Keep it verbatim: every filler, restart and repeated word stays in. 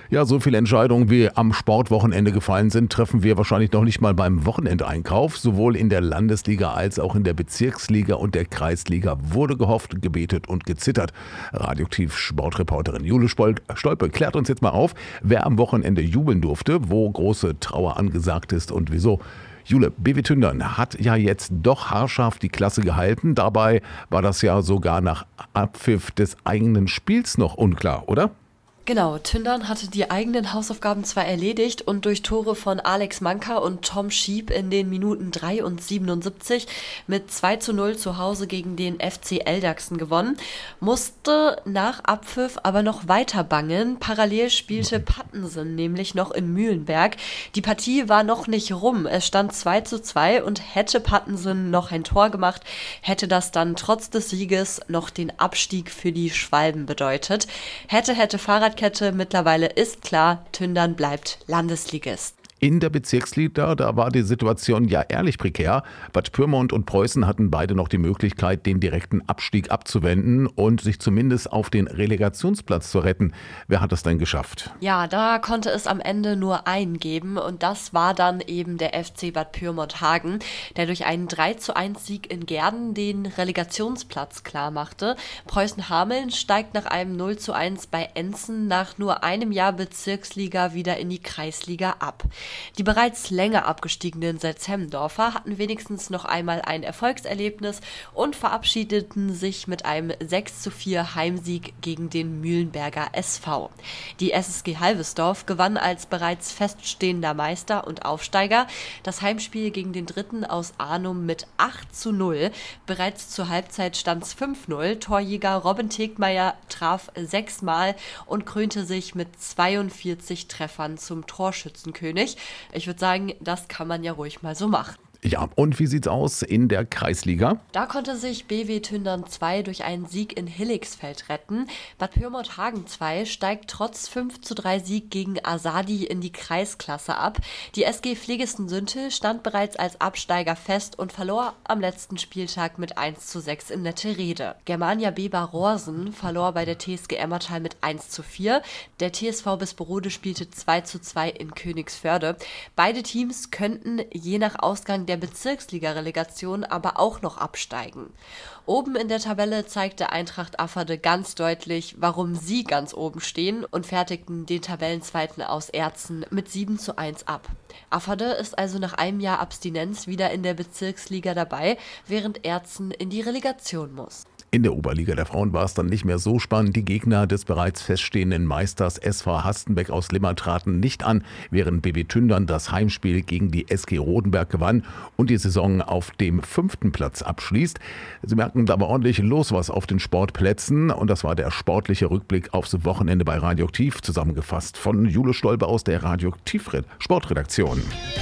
Ja, so viele Entscheidungen wie am Sportwochenende gefallen sind, treffen wir wahrscheinlich noch nicht mal beim Wochenendeinkauf. Sowohl in der Landesliga als auch in der Bezirksliga und der Kreisliga wurde gehofft, gebetet und gezittert. Radioaktiv-Sportreporterin Jule Stolpe klärt uns jetzt mal auf, wer am Wochenende jubeln durfte, wo große Trauer angesagt ist und wieso. Jule, B W Tündern hat ja jetzt doch haarscharf die Klasse gehalten. Dabei war das ja sogar nach Abpfiff des eigenen Spiels noch unklar, oder? Genau, Tündern hatte die eigenen Hausaufgaben zwar erledigt und durch Tore von Alex Manka und Tom Schieb in den Minuten drei und siebenundsiebzig mit zwei zu null zu Hause gegen den F C Eldaxen gewonnen, musste nach Abpfiff aber noch weiter bangen. Parallel spielte Pattensen nämlich noch in Mühlenberg. Die Partie war noch nicht rum, es stand zwei zu zwei und hätte Pattensen noch ein Tor gemacht, hätte das dann trotz des Sieges noch den Abstieg für die Schwalben bedeutet. Hätte, hätte Fahrrad Kette. Mittlerweile ist klar, Tündern bleibt Landesligist. In der Bezirksliga, da war die Situation ja ehrlich prekär. Bad Pyrmont und Preußen hatten beide noch die Möglichkeit, den direkten Abstieg abzuwenden und sich zumindest auf den Relegationsplatz zu retten. Wer hat es denn geschafft? Ja, da konnte es am Ende nur einen geben und das war dann eben der F C Bad Pyrmont-Hagen, der durch einen drei zu eins Sieg in Gehrden den Relegationsplatz klar machte. Preußen-Hameln steigt nach einem null zu eins bei Enzen nach nur einem Jahr Bezirksliga wieder in die Kreisliga ab. Die bereits länger abgestiegenen Salzhemmendorfer hatten wenigstens noch einmal ein Erfolgserlebnis und verabschiedeten sich mit einem sechs zu vier Heimsieg gegen den Mühlenberger S V. Die S S G Halvesdorf gewann als bereits feststehender Meister und Aufsteiger das Heimspiel gegen den Dritten aus Arnum mit acht zu null. Bereits zur Halbzeit stand es fünf null. Torjäger Robin Tegmeier traf sechsmal und krönte sich mit zweiundvierzig Treffern zum Torschützenkönig. Ich würde sagen, das kann man ja ruhig mal so machen. Ja, und wie sieht's aus in der Kreisliga? Da konnte sich B W Tündern zwei durch einen Sieg in Hilligsfeld retten. Bad Pyrmont-Hagen zwei steigt trotz fünf zu drei Sieg gegen Asadi in die Kreisklasse ab. Die S G Pflegisten-Süntel stand bereits als Absteiger fest und verlor am letzten Spieltag mit eins zu sechs in Netterede. Germania Beber-Rohrsen verlor bei der T S G Emmertal mit eins zu vier. Der T S V Bisperode spielte zwei zu zwei in Königsförde. Beide Teams könnten je nach Ausgang der Bezirksliga-Relegation aber auch noch absteigen. Oben in der Tabelle zeigte Eintracht Afferde ganz deutlich, warum sie ganz oben stehen und fertigten den Tabellenzweiten aus Erzen mit sieben zu eins ab. Afferde ist also nach einem Jahr Abstinenz wieder in der Bezirksliga dabei, während Erzen in die Relegation muss. In der Oberliga der Frauen war es dann nicht mehr so spannend. Die Gegner des bereits feststehenden Meisters S V Hastenbeck aus Limmer traten nicht an, während B W Tündern das Heimspiel gegen die S G Rodenberg gewann und die Saison auf dem fünften Platz abschließt. Sie merken, da war ordentlich los was auf den Sportplätzen und das war der sportliche Rückblick aufs Wochenende bei Radioaktiv, zusammengefasst von Jule Stolpe aus der Radioaktiv-Sportredaktion.